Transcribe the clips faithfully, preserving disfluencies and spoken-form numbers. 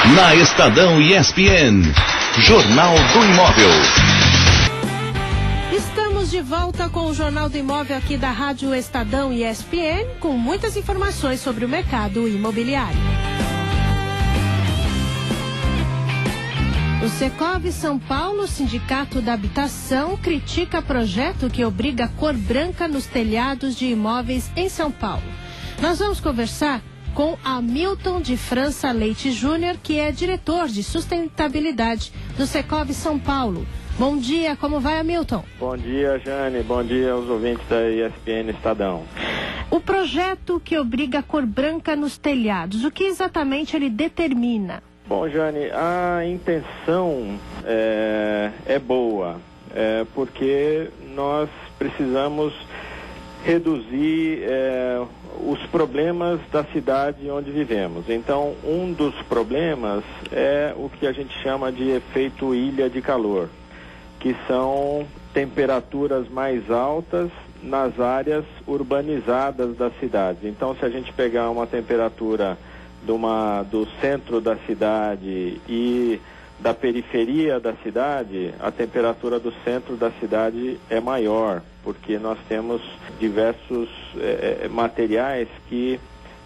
Na Estadão E S P N, Jornal do Imóvel. Estamos de volta com o Jornal do Imóvel aqui da Rádio Estadão E S P N, com muitas informações sobre o mercado imobiliário. O Secov São Paulo, Sindicato da Habitação, critica projeto que obriga cor branca nos telhados de imóveis em São Paulo. Nós vamos conversar com Hamilton de França Leite Júnior, que é diretor de sustentabilidade do Secov São Paulo. Bom dia, como vai, Hamilton? Bom dia, Jane. Bom dia aos ouvintes da E S P N Estadão. O projeto que obriga a cor branca nos telhados, o que exatamente ele determina? Bom, Jane, a intenção é, é boa, é, porque nós precisamos reduzir é, os problemas da cidade onde vivemos. Então, um dos problemas é o que a gente chama de efeito ilha de calor, que são temperaturas mais altas nas áreas urbanizadas das cidades. Então, se a gente pegar uma temperatura de uma, do centro da cidade e da periferia da cidade, a temperatura do centro da cidade é maior, porque nós temos diversos é, materiais que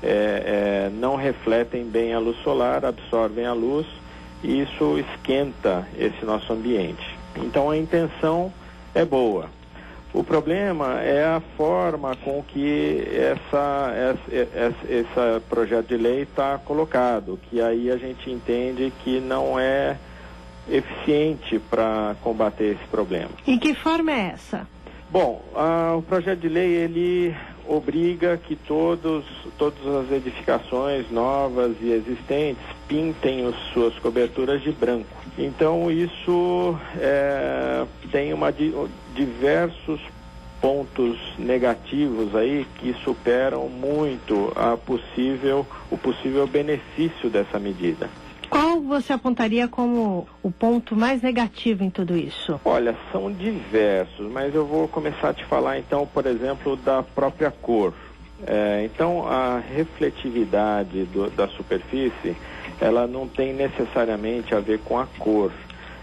é, é, não refletem bem a luz solar, absorvem a luz, e isso esquenta esse nosso ambiente. Então a intenção é boa. O problema é a forma com que essa, essa, esse projeto de lei está colocado, que aí a gente entende que não é eficiente para combater esse problema. E que forma é essa? Bom, a, o projeto de lei, ele obriga que todos, todas as edificações novas e existentes pintem as suas coberturas de branco. Então isso é, tem uma, diversos pontos negativos aí que superam muito a possível, o possível benefício dessa medida. Qual você apontaria como o ponto mais negativo em tudo isso? Olha, são diversos, mas eu vou começar a te falar então, por exemplo, da própria cor. É, então, a refletividade do, da superfície, ela não tem necessariamente a ver com a cor.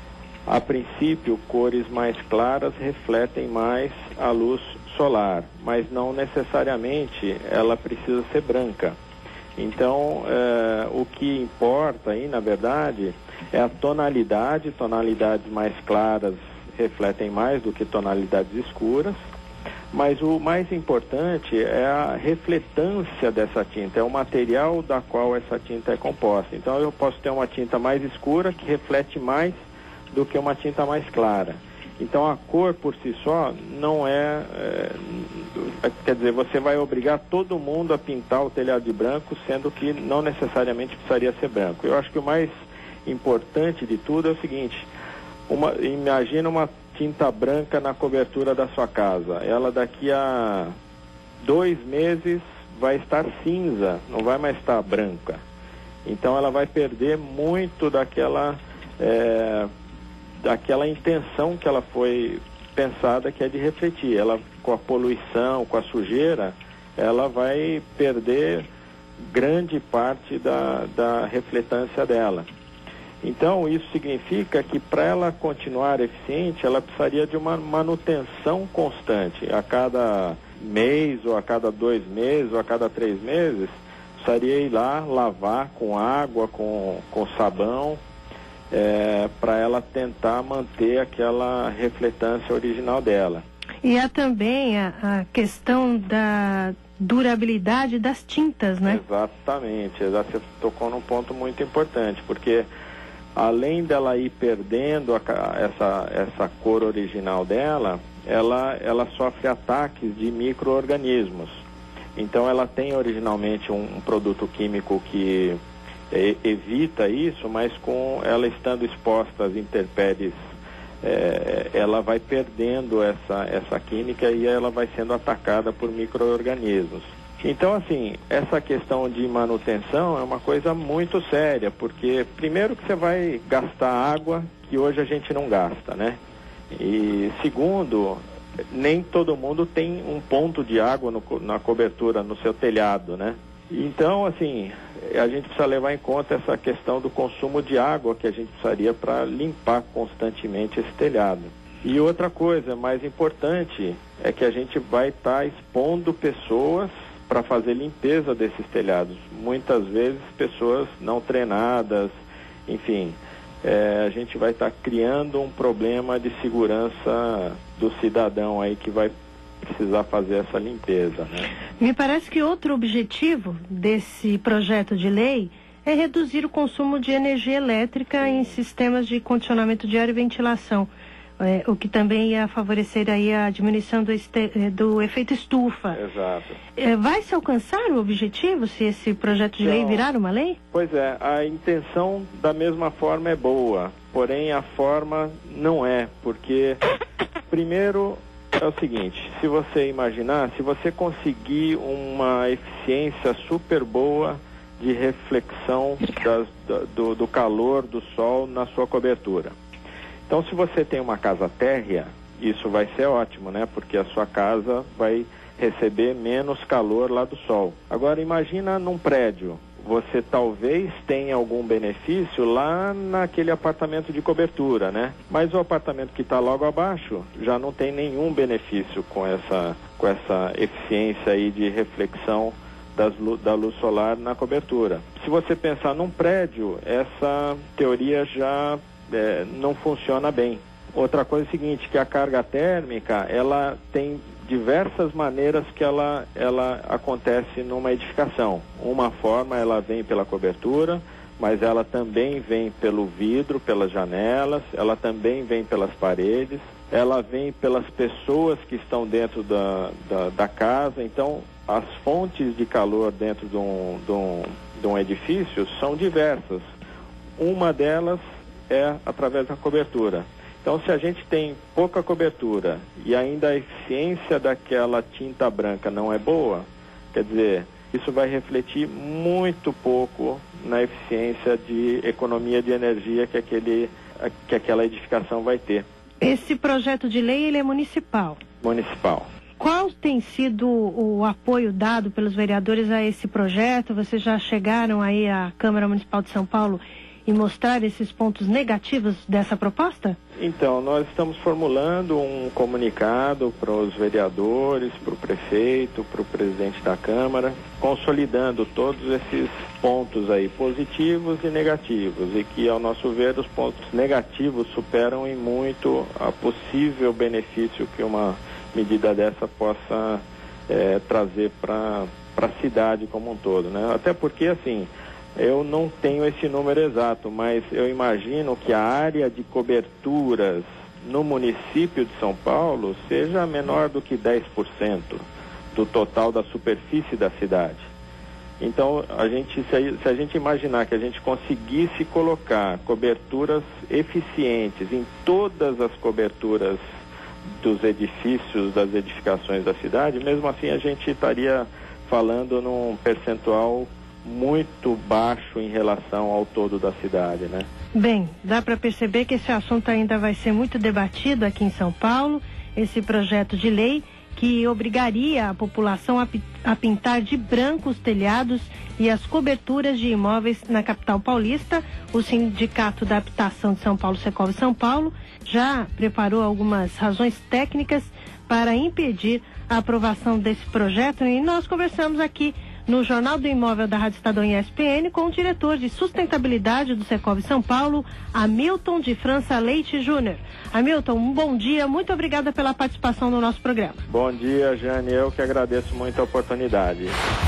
A princípio, cores mais claras refletem mais a luz solar, mas não necessariamente ela precisa ser branca. Então, eh, o que importa aí, na verdade, é a tonalidade. Tonalidades mais claras refletem mais do que tonalidades escuras, mas o mais importante é a refletância dessa tinta, é o material da qual essa tinta é composta. Então, eu posso ter uma tinta mais escura que reflete mais do que uma tinta mais clara. Então a cor por si só não é, é, quer dizer, você vai obrigar todo mundo a pintar o telhado de branco, sendo que não necessariamente precisaria ser branco. Eu acho que o mais importante de tudo é o seguinte: uma, imagina uma tinta branca na cobertura da sua casa. Ela daqui a dois meses vai estar cinza, não vai mais estar branca. Então ela vai perder muito daquela é, daquela intenção que ela foi pensada, que é de refletir. Ela, com a poluição, com a sujeira, ela vai perder grande parte da, da refletância dela. Então, isso significa que para ela continuar eficiente, ela precisaria de uma manutenção constante. A cada mês, ou a cada dois meses, ou a cada três meses, precisaria ir lá lavar com água, com, com sabão, É, para ela tentar manter aquela refletância original dela. E há também a, a questão da durabilidade das tintas, né? Exatamente, você tocou num ponto muito importante, porque além dela ir perdendo a, essa, essa cor original dela, ela, ela sofre ataques de micro-organismos. Então ela tem originalmente um, um produto químico que evita isso, mas com ela estando exposta às intempéries, é, ela vai perdendo essa, essa química e ela vai sendo atacada por micro-organismos. Então, assim, essa questão de manutenção é uma coisa muito séria, porque primeiro que você vai gastar água que hoje a gente não gasta, né? E segundo, nem todo mundo tem um ponto de água no, na cobertura, no seu telhado, né? Então, assim, a gente precisa levar em conta essa questão do consumo de água que a gente precisaria para limpar constantemente esse telhado. E outra coisa mais importante é que a gente vai estar tá expondo pessoas para fazer limpeza desses telhados. Muitas vezes pessoas não treinadas, enfim, é, a gente vai estar tá criando um problema de segurança do cidadão aí que vai precisar fazer essa limpeza, né? Me parece que outro objetivo desse projeto de lei é reduzir o consumo de energia elétrica em sistemas de condicionamento de ar e ventilação, é, o que também ia favorecer aí a diminuição do, este, do efeito estufa. Exato. É, vai se alcançar o objetivo se esse projeto de então, lei virar uma lei? Pois é, a intenção da mesma forma é boa, porém a forma não é, porque primeiro é o seguinte, se você imaginar, se você conseguir uma eficiência super boa de reflexão das, do, do calor do sol na sua cobertura. Então, se você tem uma casa térrea, isso vai ser ótimo, né? Porque a sua casa vai receber menos calor lá do sol. Agora, imagina num prédio. Você talvez tenha algum benefício lá naquele apartamento de cobertura, né? Mas o apartamento que está logo abaixo já não tem nenhum benefício com essa, com essa eficiência aí de reflexão das, da luz solar na cobertura. Se você pensar num prédio, essa teoria já é, não funciona bem. Outra coisa é o seguinte, que a carga térmica, ela tem diversas maneiras que ela, ela acontece numa edificação. Uma forma, ela vem pela cobertura, mas ela também vem pelo vidro, pelas janelas, ela também vem pelas paredes, ela vem pelas pessoas que estão dentro da, da, da casa. Então, as fontes de calor dentro de um, de, um, de um edifício são diversas. Uma delas é através da cobertura. Então, se a gente tem pouca cobertura e ainda a eficiência daquela tinta branca não é boa, quer dizer, isso vai refletir muito pouco na eficiência de economia de energia que, aquele, que aquela edificação vai ter. Esse projeto de lei, ele é municipal? Municipal. Qual tem sido o apoio dado pelos vereadores a esse projeto? Vocês já chegaram aí à Câmara Municipal de São Paulo e mostrar esses pontos negativos dessa proposta? Então, nós estamos formulando um comunicado para os vereadores, para o prefeito, para o presidente da Câmara, consolidando todos esses pontos aí, positivos e negativos, e que, ao nosso ver, os pontos negativos superam em muito a possível benefício que uma medida dessa possa é, trazer para a cidade como um todo, né? Até porque, assim, eu não tenho esse número exato, mas eu imagino que a área de coberturas no município de São Paulo seja menor do que dez por cento do total da superfície da cidade. Então, a gente, se, a, se a gente imaginar que a gente conseguisse colocar coberturas eficientes em todas as coberturas dos edifícios, das edificações da cidade, mesmo assim a gente estaria falando num percentual muito baixo em relação ao todo da cidade, né? Bem, dá para perceber que esse assunto ainda vai ser muito debatido aqui em São Paulo, esse projeto de lei que obrigaria a população a, a pintar de branco os telhados e as coberturas de imóveis na capital paulista. O Sindicato da Habitação de São Paulo, Secov São Paulo, já preparou algumas razões técnicas para impedir a aprovação desse projeto, e nós conversamos aqui no Jornal do Imóvel da Rádio Estadão e S P N com o diretor de sustentabilidade do Secov São Paulo, Hamilton de França Leite Júnior. Hamilton, um bom dia, muito obrigada pela participação no nosso programa. Bom dia, Jane, eu que agradeço muito a oportunidade.